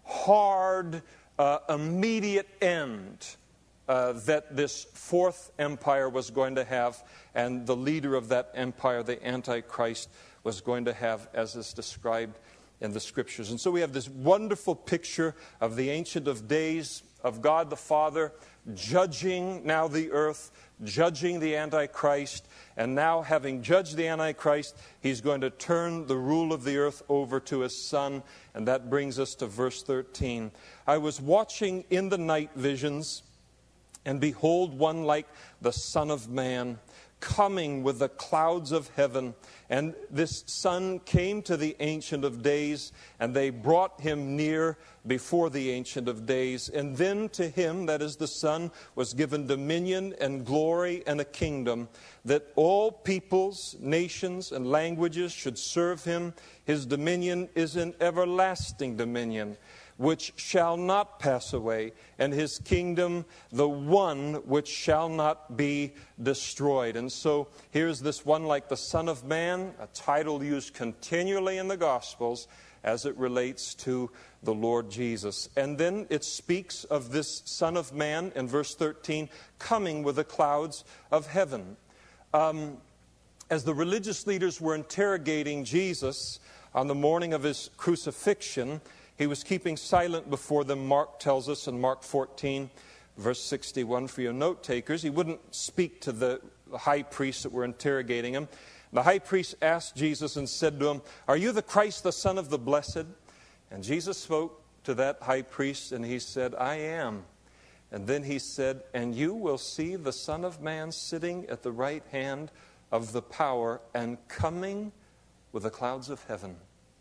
hard, uh, immediate end uh, that this fourth empire was going to have, and the leader of that empire, the Antichrist, was going to have, as is described in the Scriptures. And so we have this wonderful picture of the Ancient of Days, of God the Father, judging now the earth, judging the Antichrist, and now having judged the Antichrist, he's going to turn the rule of the earth over to his Son, and that brings us to verse thirteen. I was watching in the night visions, and behold, one like the Son of Man, coming with the clouds of heaven. And this Son came to the Ancient of Days, and they brought him near before the Ancient of Days. And then to him, that is the Son, was given dominion and glory and a kingdom, that all peoples, nations, and languages should serve him. His dominion is an everlasting dominion, which shall not pass away, and his kingdom the one which shall not be destroyed. And so here's this one like the Son of Man, a title used continually in the Gospels as it relates to the Lord Jesus. And then it speaks of this Son of Man in verse thirteen, coming with the clouds of heaven. Um, as the religious leaders were interrogating Jesus on the morning of his crucifixion, he was keeping silent before them, Mark tells us in Mark fourteen, verse sixty-one, for your note takers. He wouldn't speak to the high priests that were interrogating him. The high priest asked Jesus and said to him, are you the Christ, the Son of the Blessed? And Jesus spoke to that high priest, and he said, I am. And then he said, and you will see the Son of Man sitting at the right hand of the power and coming with the clouds of heaven.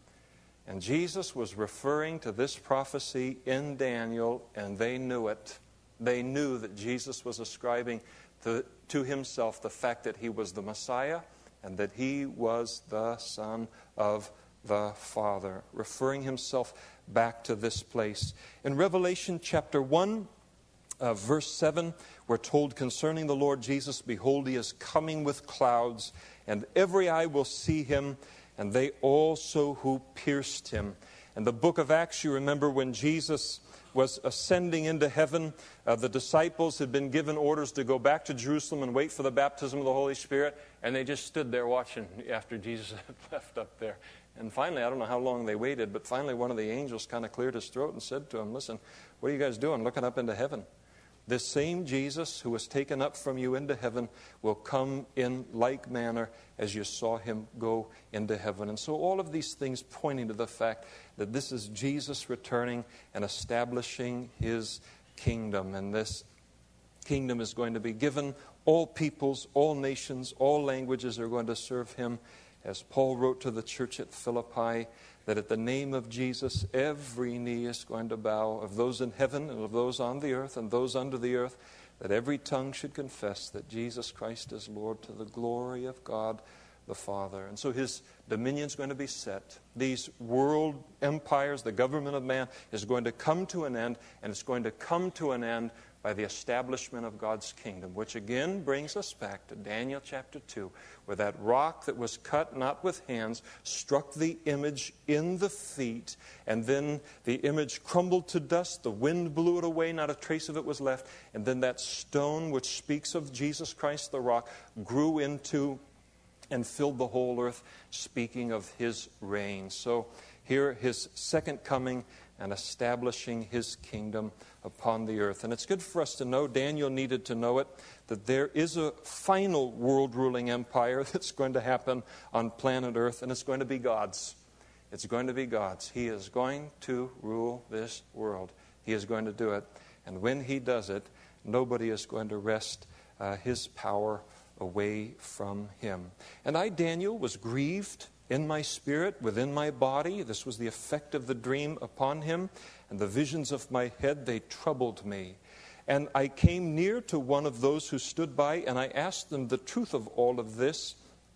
And Jesus was referring to this prophecy in Daniel, and they knew it. They knew that Jesus was ascribing to, to himself the fact that he was the Messiah and that he was the Son of the Father, referring himself back to this place. In Revelation chapter one, uh, verse seven, we're told concerning the Lord Jesus, behold, he is coming with clouds, and every eye will see him, and they also who pierced him. In the book of Acts, you remember when Jesus was ascending into heaven, uh, the disciples had been given orders to go back to Jerusalem and wait for the baptism of the Holy Spirit, and they just stood there watching after Jesus had left up there. And finally, I don't know how long they waited, but finally one of the angels kind of cleared his throat and said to him, listen, what are you guys doing looking up into heaven? This same Jesus who was taken up from you into heaven will come in like manner as you saw him go into heaven. And so all of these things pointing to the fact that this is Jesus returning and establishing his kingdom. And this kingdom is going to be given. All peoples, all nations, all languages are going to serve him. As Paul wrote to the church at Philippi, that at the name of Jesus, every knee is going to bow, of those in heaven and of those on the earth and those under the earth, that every tongue should confess that Jesus Christ is Lord, to the glory of God the Father. And so his dominion is going to be set. These world empires, the government of man, is going to come to an end, and it's going to come to an end by the establishment of God's kingdom, which again brings us back to Daniel chapter two, where that rock that was cut not with hands struck the image in the feet, and then the image crumbled to dust, the wind blew it away, not a trace of it was left, and then that stone which speaks of Jesus Christ the rock grew into and filled the whole earth, speaking of his reign. So here his second coming and establishing his kingdom upon the earth. And it's good for us to know, Daniel needed to know it, that there is a final world-ruling empire that's going to happen on planet Earth, and it's going to be God's. It's going to be God's. He is going to rule this world. He is going to do it. And when he does it, nobody is going to wrest uh, his power away from him. And I, Daniel, was grieved in my spirit, within my body. This was the effect of the dream upon him. And the visions of my head, they troubled me. And I came near to one of those who stood by, and I asked them the truth of all of this.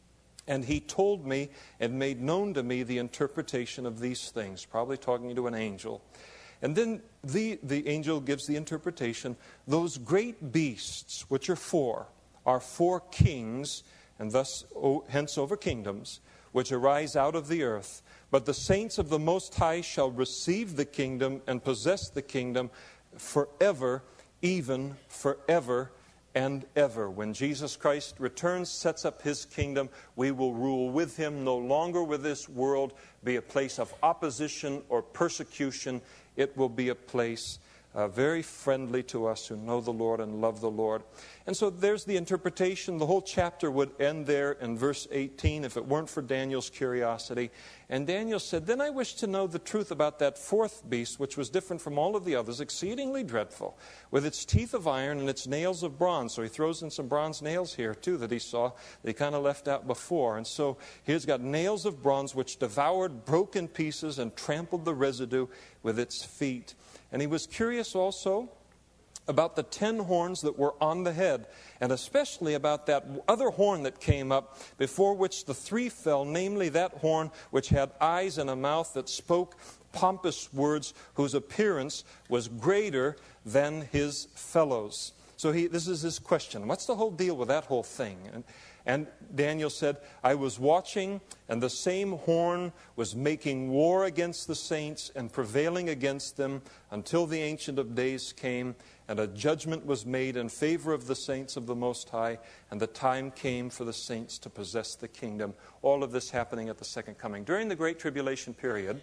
And he told me and made known to me the interpretation of these things, probably talking to an angel. And then the, the angel gives the interpretation. Those great beasts, which are four, are four kings, and thus oh, hence over kingdoms, which arise out of the earth. But the saints of the Most High shall receive the kingdom and possess the kingdom forever, even forever and ever. When Jesus Christ returns, sets up His kingdom, we will rule with Him. No longer will this world be a place of opposition or persecution. It will be a place uh, very friendly to us who know the Lord and love the Lord. And so there's the interpretation. The whole chapter would end there in verse eighteen if it weren't for Daniel's curiosity. And Daniel said, "Then I wish to know the truth about that fourth beast, which was different from all of the others, exceedingly dreadful, with its teeth of iron and its nails of bronze." So he throws in some bronze nails here, too, that he saw that he kind of left out before. And so here's got nails of bronze, which devoured, broke in pieces, and trampled the residue with its feet. And he was curious also about the ten horns that were on the head, and especially about that other horn that came up, before which the three fell, namely that horn which had eyes and a mouth that spoke pompous words, whose appearance was greater than his fellows. So he, this is his question. What's the whole deal with that whole thing? And, and Daniel said, "I was watching, and the same horn was making war against the saints and prevailing against them until the Ancient of Days came, and a judgment was made in favor of the saints of the Most High, and the time came for the saints to possess the kingdom." All of this happening at the second coming. During the Great Tribulation period,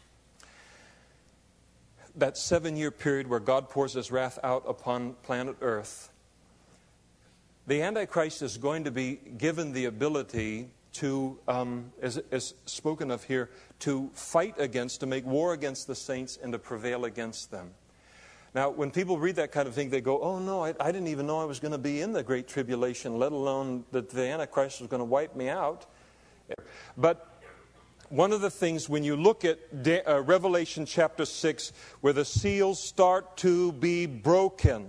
that seven-year period where God pours His wrath out upon planet Earth, the Antichrist is going to be given the ability to, um, as, as spoken of here, to fight against, to make war against the saints and to prevail against them. Now, when people read that kind of thing, they go, "Oh no, I, I didn't even know I was going to be in the Great Tribulation, let alone that the Antichrist was going to wipe me out." But one of the things, when you look at De- uh, Revelation chapter six, where the seals start to be broken,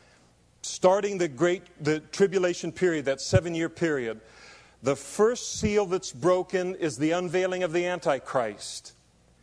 starting the great the tribulation period, that seven-year period, the first seal that's broken is the unveiling of the Antichrist.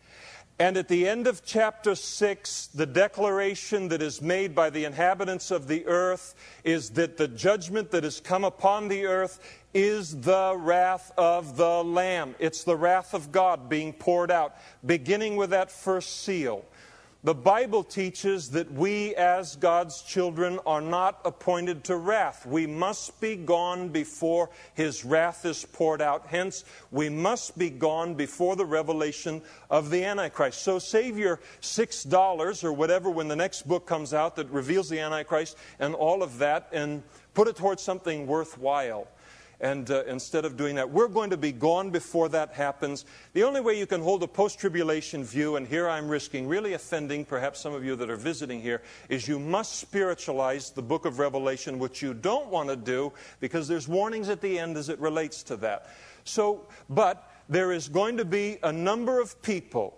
And at the end of chapter six, the declaration that is made by the inhabitants of the earth is that the judgment that has come upon the earth is the wrath of the Lamb. It's the wrath of God being poured out, beginning with that first seal. The Bible teaches that we as God's children are not appointed to wrath. We must be gone before His wrath is poured out. Hence, we must be gone before the revelation of the Antichrist. So save your six dollars or whatever when the next book comes out that reveals the Antichrist and all of that, and put it towards something worthwhile. And uh, instead of doing that, we're going to be gone before that happens. The only way you can hold a post-tribulation view, and here I'm risking really offending perhaps some of you that are visiting here, is you must spiritualize the book of Revelation, which you don't want to do because there's warnings at the end as it relates to that. So, but there is going to be a number of people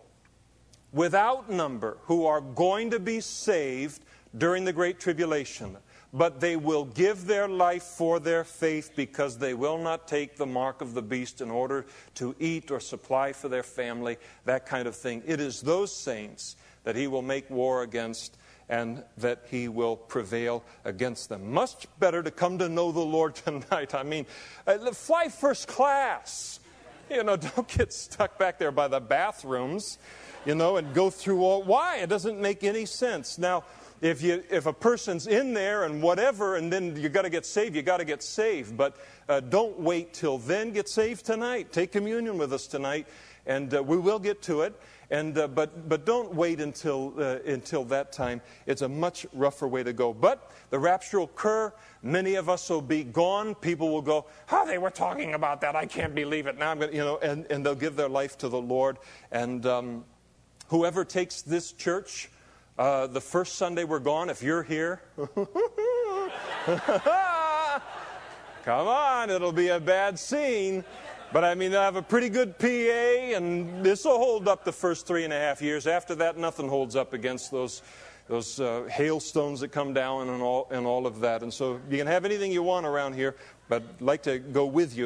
without number who are going to be saved during the Great Tribulation. But they will give their life for their faith because they will not take the mark of the beast in order to eat or supply for their family, that kind of thing. It is those saints that He will make war against and that He will prevail against them. Much better to come to know the Lord tonight. I mean, uh, fly first class. You know, don't get stuck back there by the bathrooms, you know, and go through all... Why? It doesn't make any sense. Now, If you if a person's in there and whatever, and then you got to get saved, you got to get saved. But uh, don't wait till then. Get saved tonight. Take communion with us tonight, and uh, we will get to it. And uh, but but don't wait until uh, until that time. It's a much rougher way to go. But the rapture will occur. Many of us will be gone. People will go, "Oh, they were talking about that. I can't believe it." Now I'm going, you know, and and they'll give their life to the Lord. And um, whoever takes this church. Uh, the first Sunday we're gone, if you're here, come on, it'll be a bad scene. But I mean, they'll have a pretty good P A, and this will hold up the first three and a half years. After that, nothing holds up against those those uh, hailstones that come down and all and all of that. And so you can have anything you want around here, but I'd like to go with you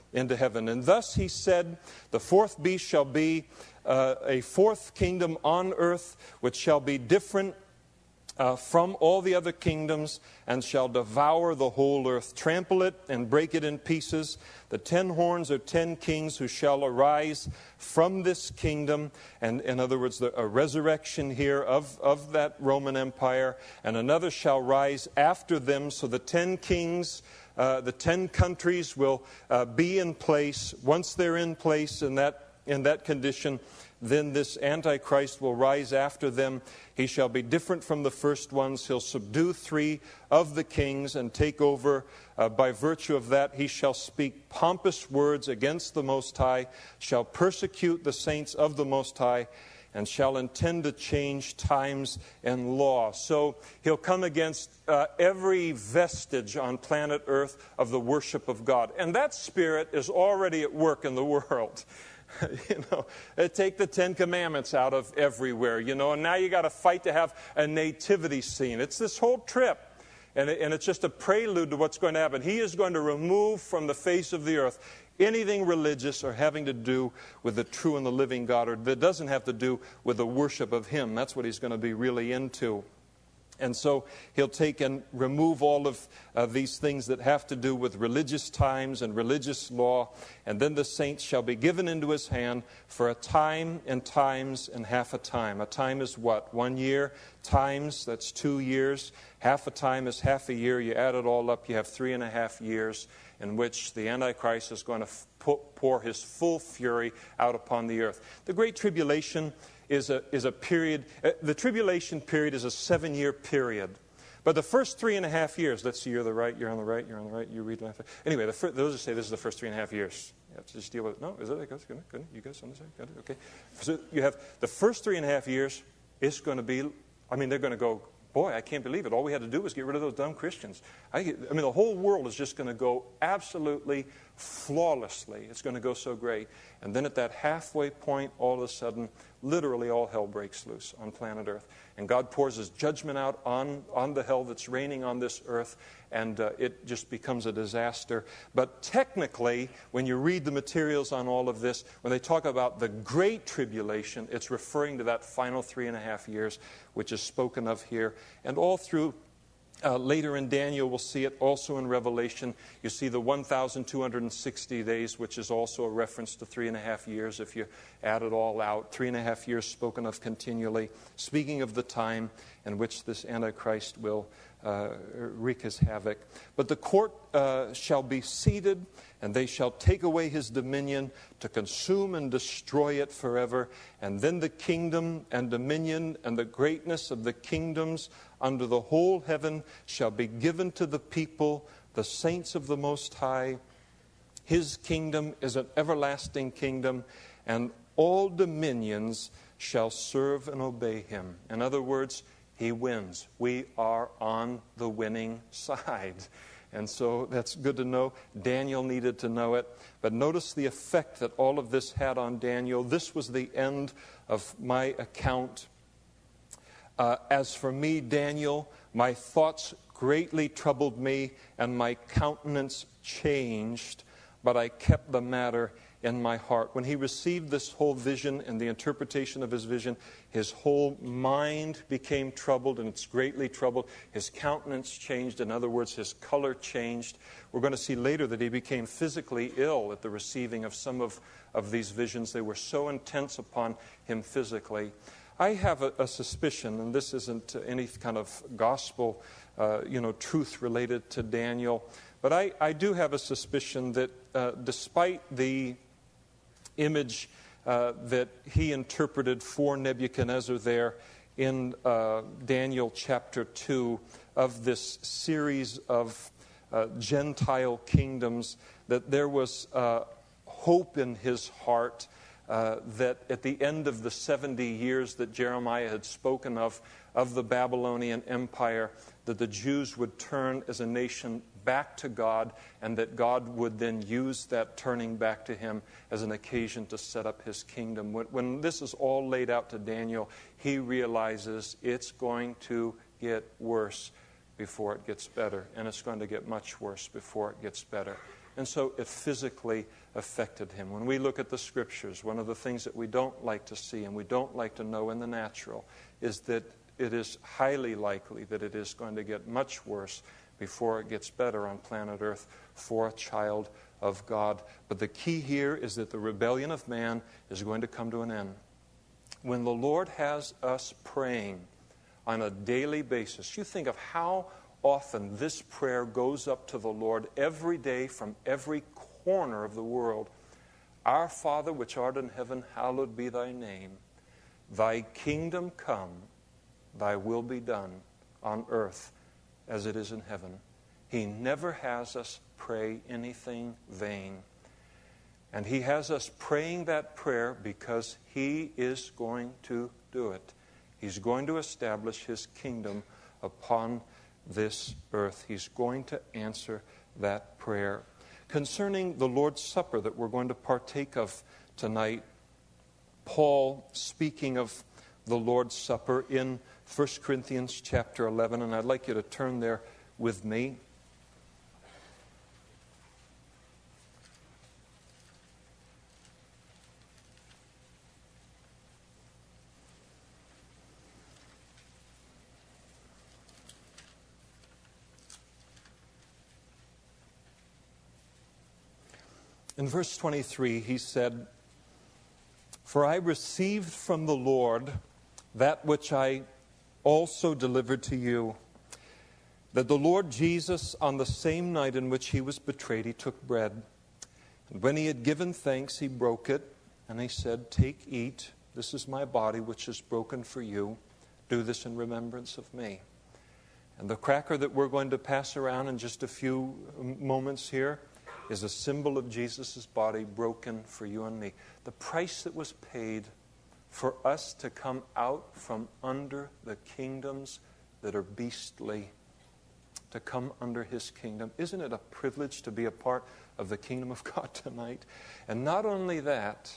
into heaven. And thus he said, the fourth beast shall be uh, a fourth kingdom on earth, which shall be different Uh, from all the other kingdoms, and shall devour the whole earth, trample it and break it in pieces. The ten horns are ten kings who shall arise from this kingdom. And in other words, the, a resurrection here of, of that Roman Empire. And another shall rise after them. So the ten kings, uh, the ten countries will uh, be in place. Once they're in place in that in that condition, then this Antichrist will rise after them. He shall be different from the first ones. He'll subdue three of the kings and take over. Uh, by virtue of that, he shall speak pompous words against the Most High, shall persecute the saints of the Most High, and shall intend to change times and law. So he'll come against uh, every vestige on planet Earth of the worship of God. And that spirit is already at work in the world. You know, take the Ten Commandments out of everywhere, you know, and now you got to fight to have a nativity scene. It's this whole trip, and, it, and it's just a prelude to what's going to happen. He is going to remove from the face of the earth anything religious or having to do with the true and the living God, or that doesn't have to do with the worship of Him. That's what He's going to be really into. And so he'll take and remove all of uh, these things that have to do with religious times and religious law. And then the saints shall be given into his hand for a time and times and half a time. A time is what? One year. Times, that's two years. Half a time is half a year. You add it all up, you have three and a half years in which the Antichrist is going to pour his full fury out upon the earth. The Great Tribulation is a is a period, uh, the tribulation period is a seven-year period. But the first three and a half years, let's see, you're the right, you're on the right, you're on the right, you read my... Anyway, the first, those who say this is the first three and a half years. You have to just deal with it. No, is it? Good, good, good. You guys on the side? Got it? Okay. So you have the first three and a half years, it's going to be, I mean, they're going to go, boy, I can't believe it. All we had to do was get rid of those dumb Christians. I, I mean, the whole world is just going to go absolutely flawlessly. It's going to go so great. And then at that halfway point, all of a sudden, literally all hell breaks loose on planet Earth. And God pours His judgment out on, on the hell that's raining on this earth, and uh, it just becomes a disaster. But technically, when you read the materials on all of this, when they talk about the Great Tribulation, it's referring to that final three and a half years, which is spoken of here. And all through Uh, later in Daniel, we'll see it also in Revelation. You see the one thousand two hundred sixty days, which is also a reference to three and a half years if you add it all out. Three and a half years spoken of continually, speaking of the time in which this Antichrist will uh, wreak his havoc. But the court uh, shall be seated, and they shall take away his dominion to consume and destroy it forever. And then the kingdom and dominion and the greatness of the kingdoms under the whole heaven shall be given to the people, the saints of the Most High. His kingdom is an everlasting kingdom, and all dominions shall serve and obey him. In other words, he wins. We are on the winning side. And so that's good to know. Daniel needed to know it. But notice the effect that all of this had on Daniel. This was the end of my account. Uh, as for me, Daniel, my thoughts greatly troubled me, and my countenance changed, but I kept the matter in my heart. When he received this whole vision and the interpretation of his vision, his whole mind became troubled, and it's greatly troubled. His countenance changed. In other words, his color changed. We're going to see later that he became physically ill at the receiving of some of, of these visions. They were so intense upon him physically. I have a, a suspicion, and this isn't any kind of gospel, uh, you know, truth related to Daniel, but I, I do have a suspicion that uh, despite the image uh, that he interpreted for Nebuchadnezzar there in uh, Daniel chapter two of this series of uh, Gentile kingdoms, that there was uh, hope in his heart uh, that at the end of the seventy years that Jeremiah had spoken of, of the Babylonian Empire, that the Jews would turn as a nation back to God, and that God would then use that turning back to him as an occasion to set up his kingdom. When, when this is all laid out to Daniel, he realizes it's going to get worse before it gets better, and it's going to get much worse before it gets better. And so it physically affected him. When we look at the Scriptures, one of the things that we don't like to see and we don't like to know in the natural is that it is highly likely that it is going to get much worse before it gets better on planet Earth for a child of God. But the key here is that the rebellion of man is going to come to an end. When the Lord has us praying on a daily basis, you think of how often this prayer goes up to the Lord every day from every corner of the world. Our Father which art in heaven, hallowed be thy name. Thy kingdom come, thy will be done on earth as it is in heaven. He never has us pray anything vain. And He has us praying that prayer because He is going to do it. He's going to establish His kingdom upon this earth. He's going to answer that prayer. Concerning the Lord's Supper that we're going to partake of tonight, Paul, speaking of the Lord's Supper in First Corinthians chapter eleven, and I'd like you to turn there with me. In verse twenty-three, he said, "For I received from the Lord that which I also delivered to you, that the Lord Jesus, on the same night in which He was betrayed, He took bread. And when He had given thanks, He broke it, and He said, 'Take, eat. This is my body, which is broken for you. Do this in remembrance of me.'" And the cracker that we're going to pass around in just a few moments here is a symbol of Jesus' body broken for you and me. The price that was paid for us to come out from under the kingdoms that are beastly, to come under His kingdom. Isn't it a privilege to be a part of the kingdom of God tonight? And not only that,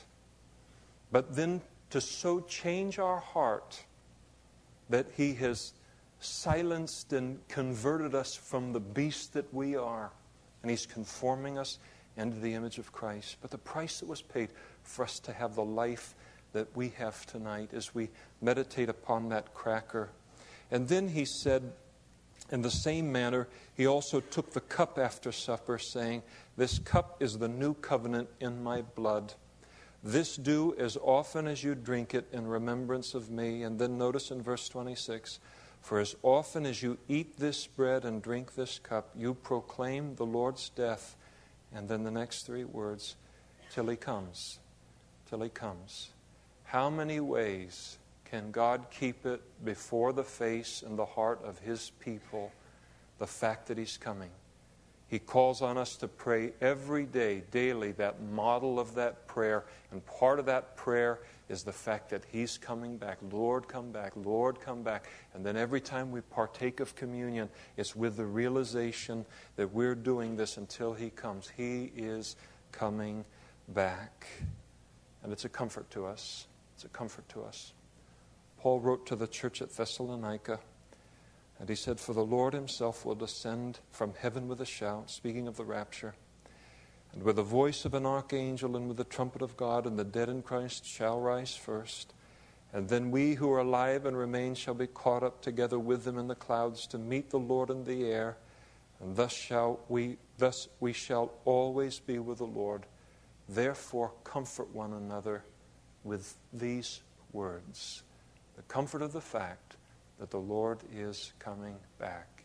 but then to so change our heart that He has silenced and converted us from the beast that we are. And He's conforming us into the image of Christ. But the price that was paid for us to have the life that we have tonight as we meditate upon that cracker. And then He said, in the same manner, He also took the cup after supper, saying, "This cup is the new covenant in my blood. This do as often as you drink it in remembrance of me." And then notice in verse twenty-six, "For as often as you eat this bread and drink this cup, you proclaim the Lord's death." And then the next three words, "till He comes." Till He comes. How many ways can God keep it before the face and the heart of His people, the fact that He's coming? He calls on us to pray every day, daily, that model of that prayer. And part of that prayer is the fact that He's coming back. Lord, come back. Lord, come back. And then every time we partake of communion, it's with the realization that we're doing this until He comes. He is coming back. And it's a comfort to us. It's a comfort to us. Paul wrote to the church at Thessalonica, and he said, "For the Lord Himself will descend from heaven with a shout," speaking of the rapture, "and with the voice of an archangel and with the trumpet of God, and the dead in Christ shall rise first. And then we who are alive and remain shall be caught up together with them in the clouds to meet the Lord in the air. And thus shall we, thus we shall always be with the Lord. Therefore comfort one another with these words." The comfort of the fact that the Lord is coming back.